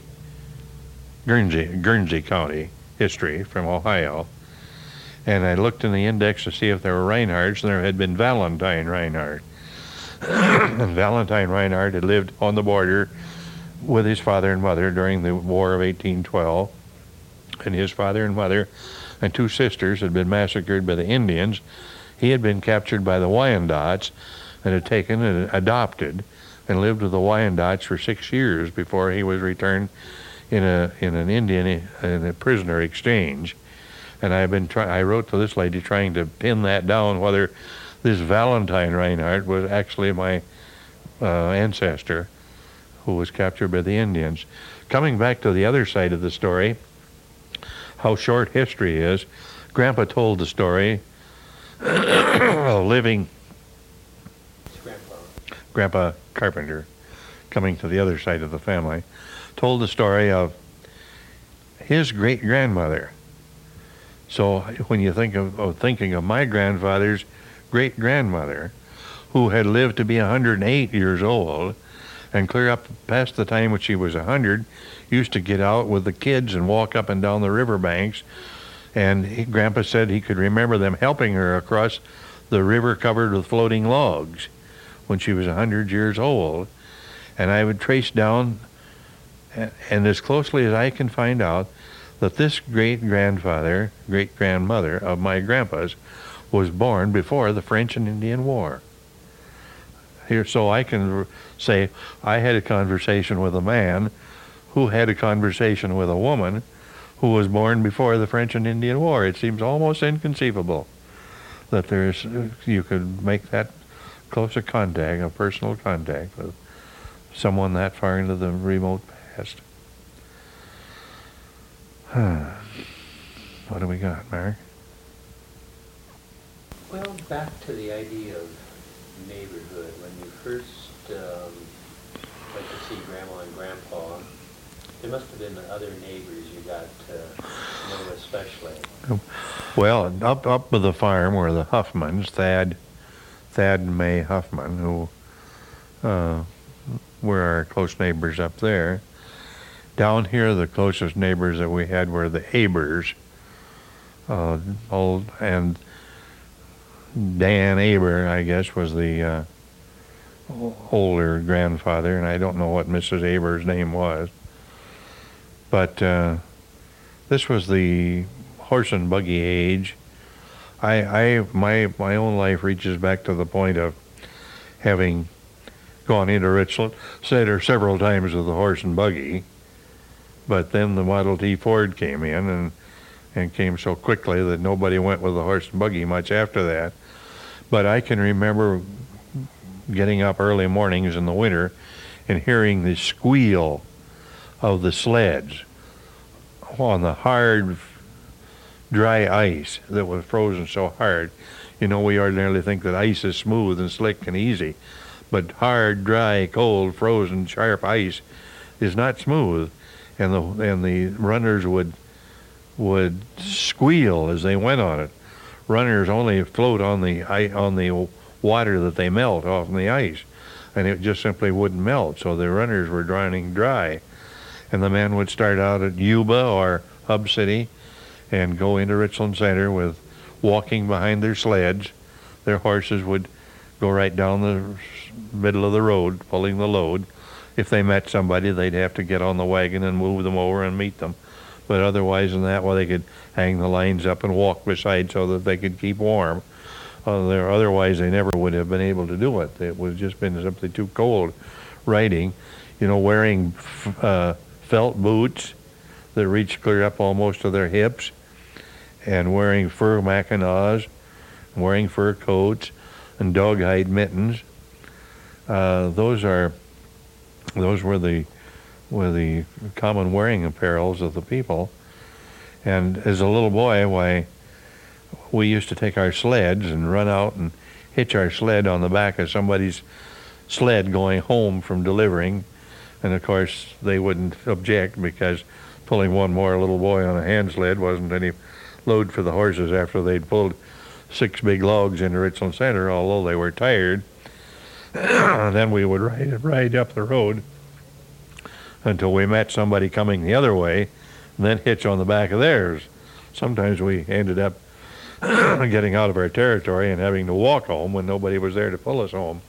[SPEAKER 2] Guernsey County history from Ohio, and I looked in the index to see if there were Reinhardts, and there had been Valentine Reinhardt. And Valentine Reinhardt had lived on the border with his father and mother during the War of 1812, and his father and mother and two sisters had been massacred by the Indians. He had been captured by the Wyandottes and had taken and adopted and lived with the Wyandottes for 6 years before he was returned in a prisoner exchange. And I wrote to this lady trying to pin that down, whether this Valentine Reinhardt was actually my ancestor who was captured by the Indians. Coming back to the other side of the story, how short history is, Grandpa told the story living Grandpa Carpenter, coming to the other side of the family, told the story of his great-grandmother. So when you think of thinking of my grandfather's great-grandmother, who had lived to be 108 years old, and clear up past the time when she was 100, used to get out with the kids and walk up and down the riverbanks. And Grandpa said he could remember them helping her across the river covered with floating logs when she was 100 years old. And I would trace down, and as closely as I can find out, that this great-grandfather, great-grandmother of my grandpa's was born before the French and Indian War. Here, so I can say I had a conversation with a man who had a conversation with a woman who was born before the French and Indian War. It seems almost inconceivable that you could make that close a contact, a personal contact with someone that far into the remote past. What do we got, Mark?
[SPEAKER 3] Well, back to the idea of neighborhood. When you first went to see Grandma and Grandpa, there must have been other neighbors you got to know especially.
[SPEAKER 2] Well, up by the farm were the Huffmans, Thad and May Huffman, who were our close neighbors up there. Down here, the closest neighbors that we had were the Abers, old, and Dan Aber, I guess, was the older grandfather, and I don't know what Mrs. Aber's name was. But this was the horse and buggy age. My own life reaches back to the point of having gone into Richland Center several times with the horse and buggy, but then the Model T Ford came in and came so quickly that nobody went with the horse and buggy much after that. But I can remember getting up early mornings in the winter and hearing the squeal of the sleds on the hard, dry ice that was frozen so hard. You know, we ordinarily think that ice is smooth and slick and easy, but hard, dry, cold, frozen, sharp ice is not smooth. and the runners would squeal as they went on it. Runners only float on the water that they melt off in the ice, and it just simply wouldn't melt. So the runners were drowning dry, and the men would start out at Yuba or Hub City and go into Richland Center with walking behind their sleds. Their horses would go right down the middle of the road pulling the load. If they met somebody, they'd have to get on the wagon and move them over and meet them. But otherwise than that, well, they could hang the lines up and walk beside so that they could keep warm. Otherwise, they never would have been able to do it. It would have just been simply too cold riding. Wearing felt boots that reached clear up almost to their hips, and wearing fur mackinaws, wearing fur coats, and dog hide mittens. Those were the common wearing apparels of the people. And as a little boy, why, we used to take our sleds and run out and hitch our sled on the back of somebody's sled going home from delivering. And of course, they wouldn't object because pulling one more little boy on a hand sled wasn't any load for the horses after they'd pulled 6 big logs into Richland Center, although they were tired. Then we would ride up the road until we met somebody coming the other way, and then hitch on the back of theirs. Sometimes we ended up getting out of our territory and having to walk home when nobody was there to pull us home.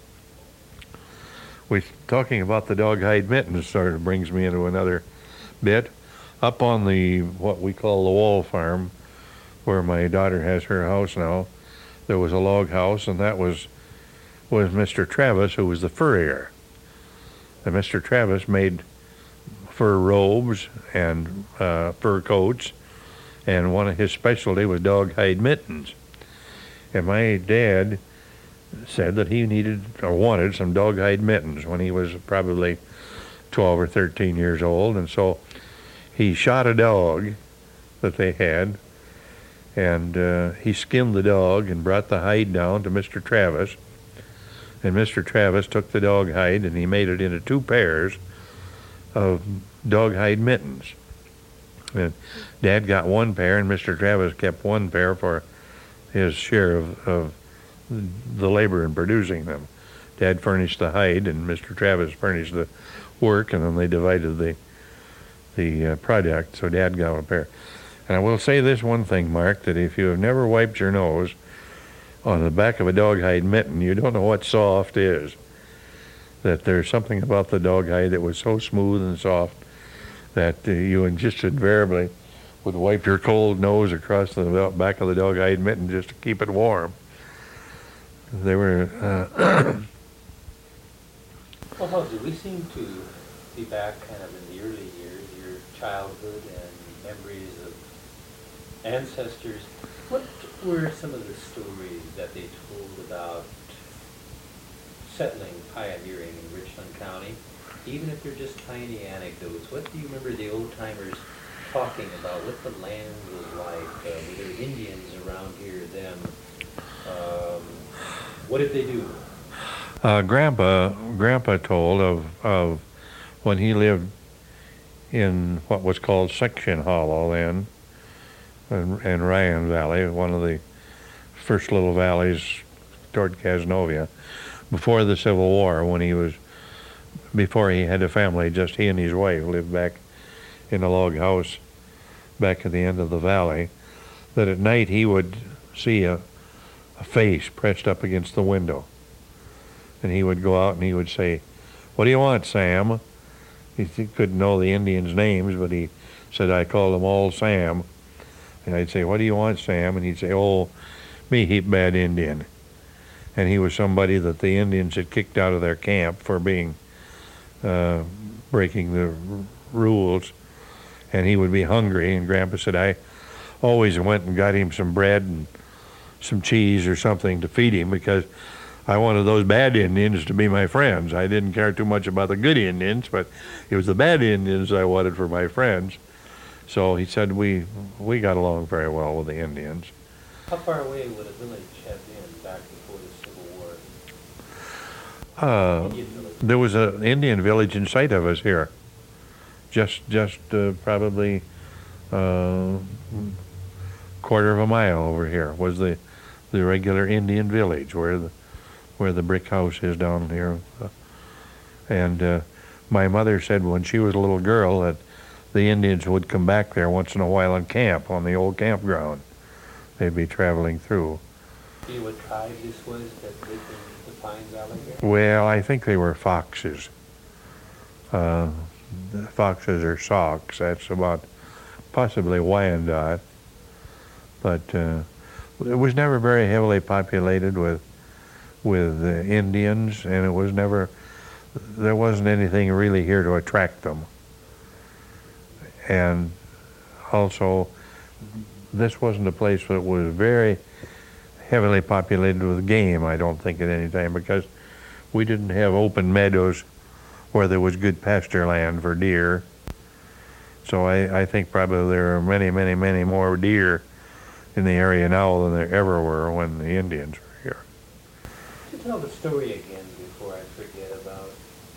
[SPEAKER 2] Talking about the dog hide mittens sort of brings me into another bit. Up on what we call the Wall Farm, where my daughter has her house now, there was a log house, and that was Mr. Travis, who was the furrier. And Mr. Travis made fur robes and fur coats, and one of his specialty was dog hide mittens. And my dad said that he needed or wanted some dog hide mittens when he was probably 12 or 13 years old, and so he shot a dog that they had, and he skinned the dog and brought the hide down to Mr. Travis. And Mr. Travis took the dog hide and he made it into 2 pairs of dog hide mittens. And Dad got 1 pair, and Mr. Travis kept 1 pair for his share of the labor in producing them. Dad furnished the hide, and Mr. Travis furnished the work, and then they divided the product. So Dad got a pair. And I will say this one thing, Mark, that if you have never wiped your nose on the back of a dog hide mitten, you don't know what soft is. That there's something about the dog hide that was so smooth and soft that you just invariably would wipe your cold nose across the back of the dog hide mitten just to keep it warm. They were...
[SPEAKER 3] Well, Halsey, we seem to be back kind of in the early years, your childhood and memories of ancestors. What were some of the stories that they told about settling, pioneering in Richland County? Even if they're just tiny anecdotes, what do you remember the old-timers talking about, what the land was like? Were there Indians around here then? What did they do?
[SPEAKER 2] Grandpa told of when he lived in what was called Section Hollow then, in Ryan Valley, one of the first little valleys toward Cazenovia, before the Civil War, before he had a family, just he and his wife lived back in a log house back at the end of the valley, that at night he would see a face pressed up against the window. And he would go out and he would say, "What do you want, Sam?" He couldn't know the Indians' names, but he said, "I call them all Sam." And I'd say, "What do you want, Sam?" And he'd say, "Oh, me heap bad Indian." And he was somebody that the Indians had kicked out of their camp for being breaking the rules. And he would be hungry, and Grandpa said, "I always went and got him some bread and some cheese or something to feed him because I wanted those bad Indians to be my friends. I didn't care too much about the good Indians, but it was the bad Indians I wanted for my friends." So he said we got along very well with the Indians.
[SPEAKER 3] How far away would a village have been back before the Civil War?
[SPEAKER 2] There was an Indian village in sight of us here. just probably quarter of a mile over here was the regular Indian village where the brick house is down here. And my mother said when she was a little girl that the Indians would come back there once in a while and camp on the old campground. They'd be traveling through.
[SPEAKER 3] Do you know what tribe this was that lived in the Pine Valley here?
[SPEAKER 2] Well, I think they were Foxes. Foxes or Sauk's. That's about possibly Wyandot. But it was never very heavily populated with Indians, and it was never, there wasn't anything really here to attract them. And also, this wasn't a place that was very heavily populated with game, I don't think, at any time, because we didn't have open meadows where there was good pasture land for deer. So I think probably there are many, many, many more deer in the area now than there ever were when the Indians were here.
[SPEAKER 3] Could you tell the story again before I forget about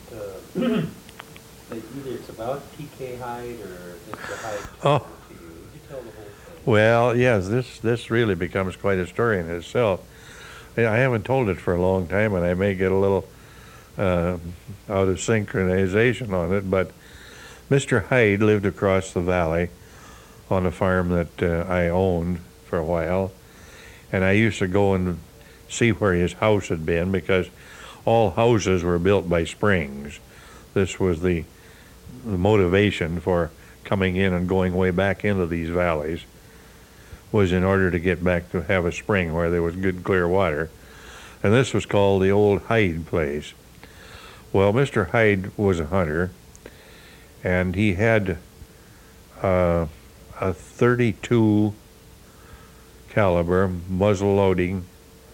[SPEAKER 3] either it's about P.K. Hyde or Mr. Hyde
[SPEAKER 2] Oh.
[SPEAKER 3] to you? Could you tell the whole thing?
[SPEAKER 2] Well, yes, this really becomes quite a story in itself. I haven't told it for a long time, and I may get a little out of synchronization on it, but Mr. Hyde lived across the valley on a farm that I owned for a while, and I used to go and see where his house had been because all houses were built by springs. This was the motivation for coming in and going way back into these valleys, was in order to get back to have a spring where there was good clear water. And this was called the old Hyde place. Well, Mr. Hyde was a hunter, and he had a .32 caliber muzzle loading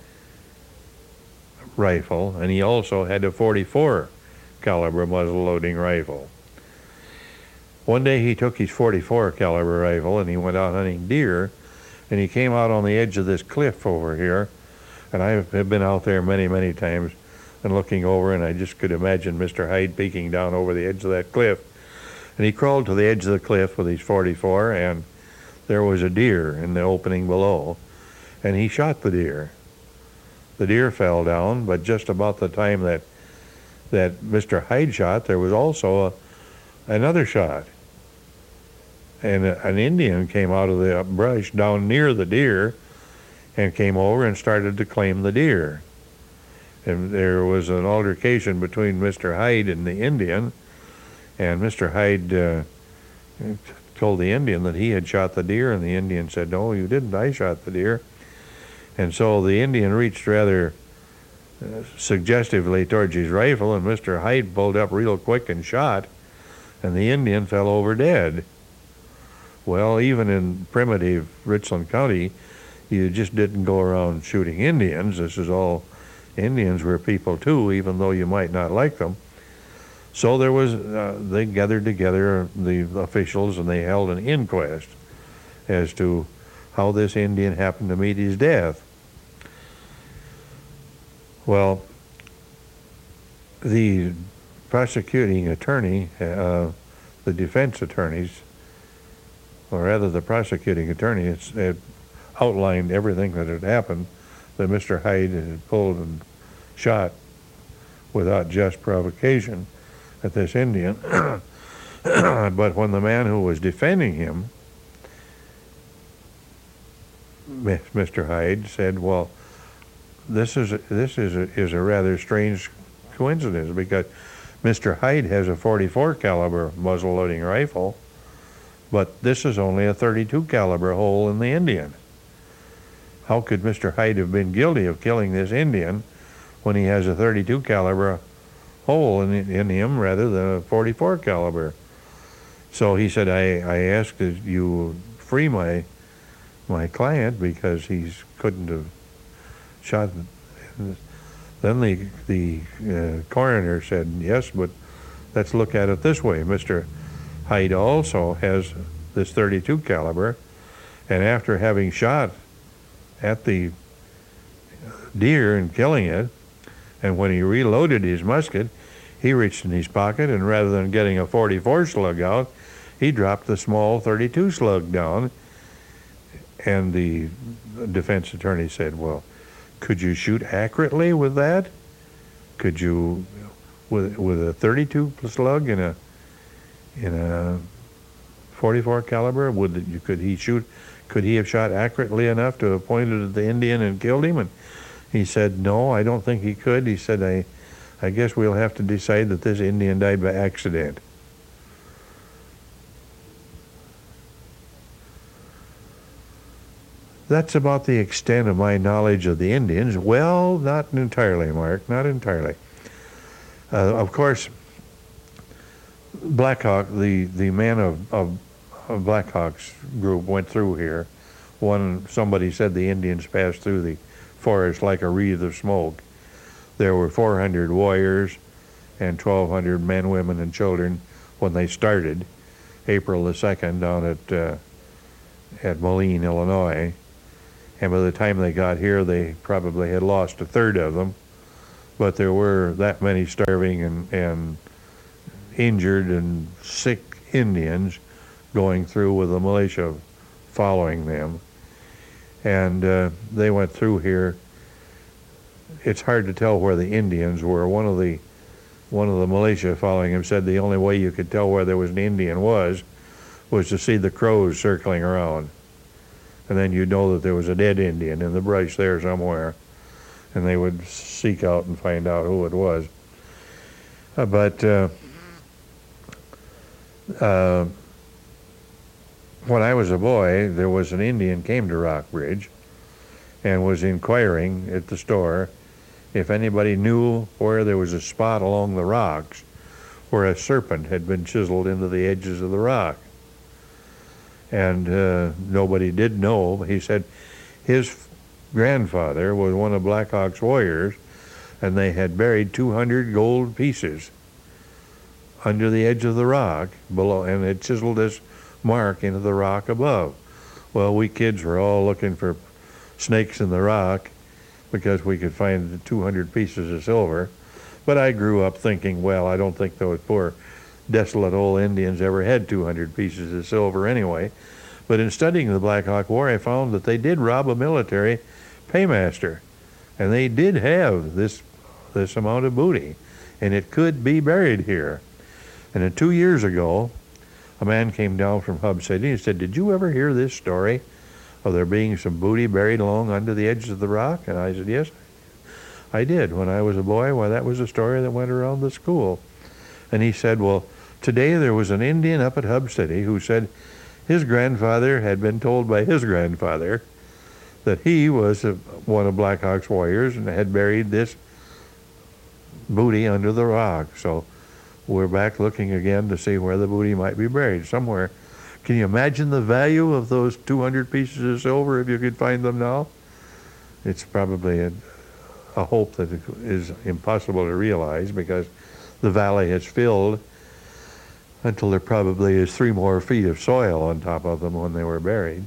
[SPEAKER 2] rifle, and he also had a .44 caliber muzzle loading rifle. One day he took his .44 caliber rifle and he went out hunting deer, and he came out on the edge of this cliff over here, and I have been out there many, many times and looking over, and I just could imagine Mr. Hyde peeking down over the edge of that cliff. And he crawled to the edge of the cliff with his .44, and there was a deer in the opening below, and he shot the deer. The deer fell down, but just about the time that Mr. Hyde shot, there was also another shot. And an Indian came out of the brush down near the deer and came over and started to claim the deer. And there was an altercation between Mr. Hyde and the Indian, and Mr. Hyde told the Indian that he had shot the deer, and the Indian said, "No, you didn't, I shot the deer." And so the Indian reached rather suggestively towards his rifle, and Mr. Hyde pulled up real quick and shot, and the Indian fell over dead. Well, even in primitive Richland County, you just didn't go around shooting Indians. This is all, Indians were people too, even though you might not like them. So there was, they gathered together, the officials, and they held an inquest as to how this Indian happened to meet his death. Well, the prosecuting attorney, the defense attorneys, or rather the prosecuting attorney, had outlined everything that had happened, that Mr. Hyde had pulled and shot without just provocation at this Indian. But when the man who was defending him, Mr. Hyde, said, "Well, this is a rather strange coincidence, because Mr. Hyde has a .44 caliber muzzle loading rifle, but this is only a .32 caliber hole in the Indian. How could Mr. Hyde have been guilty of killing this Indian when he has a .32 caliber hole in him rather than a .44 caliber?" So he said, I asked that you free my client because he couldn't have shot. Then the coroner said, "Yes, but let's look at it this way. Mr. Hyde also has this .32 caliber, and after having shot at the deer and killing it, and when he reloaded his musket, he reached in his pocket, and rather than getting a 44 slug out, he dropped the small 32 slug down. And the defense attorney said, well, could you shoot accurately with that? Could you, with a 32 slug in a 44 caliber, could he have shot accurately enough to have pointed at the Indian and killed him? And he said, no, I don't think he could. He said, I guess we'll have to decide that this Indian died by accident. That's about the extent of my knowledge of the Indians. Well, not entirely, Mark, not entirely. Of course, Black Hawk, the man of Black Hawk's group went through here. Somebody said the Indians passed through the forest like a wreath of smoke. There were 400 warriors and 1,200 men, women, and children when they started, April the 2nd, down at Moline, Illinois. And by the time they got here, they probably had lost a third of them. But there were that many starving and injured and sick Indians going through with the militia following them. And they went through here. It's hard to tell where the Indians were. One of the militia following him said the only way you could tell where there was an Indian was to see the crows circling around. And then you'd know that there was a dead Indian in the brush there somewhere. And they would seek out and find out who it was. But when I was a boy, there was an Indian came to Rockbridge and was inquiring at the store if anybody knew where there was a spot along the rocks where a serpent had been chiseled into the edges of the rock. And nobody did know. He said his grandfather was one of Black Hawk's warriors, and they had buried 200 gold pieces under the edge of the rock below, and had chiseled this mark into the rock above. Well, we kids were all looking for snakes in the rock because we could find the 200 pieces of silver. But I grew up thinking, well, I don't think those poor desolate old Indians ever had 200 pieces of silver anyway. But in studying the Black Hawk War, I found that they did rob a military paymaster, and they did have this amount of booty, and it could be buried here. And then 2 years ago, a man came down from Hub City and said, did you ever hear this story of there being some booty buried along under the edges of the rock? And I said, yes, I did. When I was a boy, well, that was a story that went around the school. And he said, well, today there was an Indian up at Hub City who said his grandfather had been told by his grandfather that he was one of Black Hawk's warriors and had buried this booty under the rock. So we're back looking again to see where the booty might be buried somewhere. Can you imagine the value of those 200 pieces of silver if you could find them now? It's probably a hope that is impossible to realize, because the valley has filled until there probably is 3 more feet of soil on top of them when they were buried.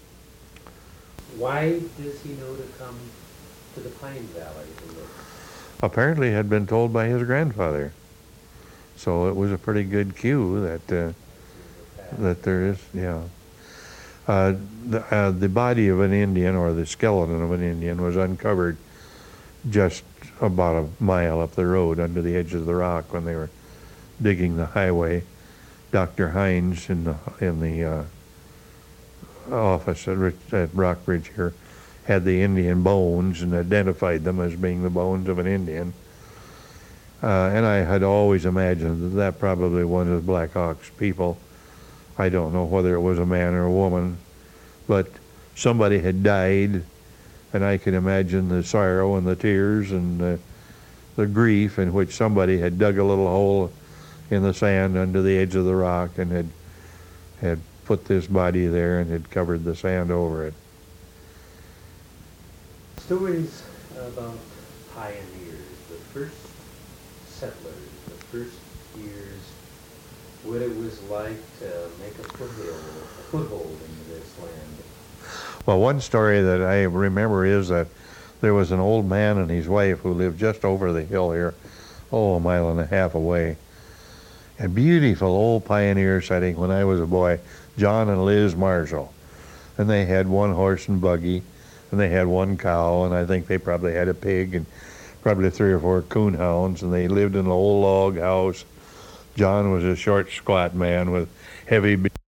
[SPEAKER 3] Why does he know to come to the Pine Valley to look?
[SPEAKER 2] Apparently had been told by his grandfather. So it was a pretty good cue that there is, yeah. The body of an Indian, or the skeleton of an Indian, was uncovered just about a mile up the road under the edge of the rock when they were digging the highway. Dr. Hines in the office at Rockbridge here had the Indian bones and identified them as being the bones of an Indian. And I had always imagined that probably one of Black Hawk's people. I don't know whether it was a man or a woman, but somebody had died, and I can imagine the sorrow and the tears and the grief in which somebody had dug a little hole in the sand under the edge of the rock and had put this body there and had covered the sand over it.
[SPEAKER 3] Stories about pioneers, the first settlers, the first years, what it was like to make a foothold into this land.
[SPEAKER 2] Well, one story that I remember is that there was an old man and his wife who lived just over the hill here a mile and a half away. A beautiful old pioneer setting when I was a boy, John and Liz Marshall. And they had one horse and buggy, and they had one cow, and I think they probably had a pig and probably 3 or 4 coon hounds, and they lived in an old log house. John was a short, squat man with heavy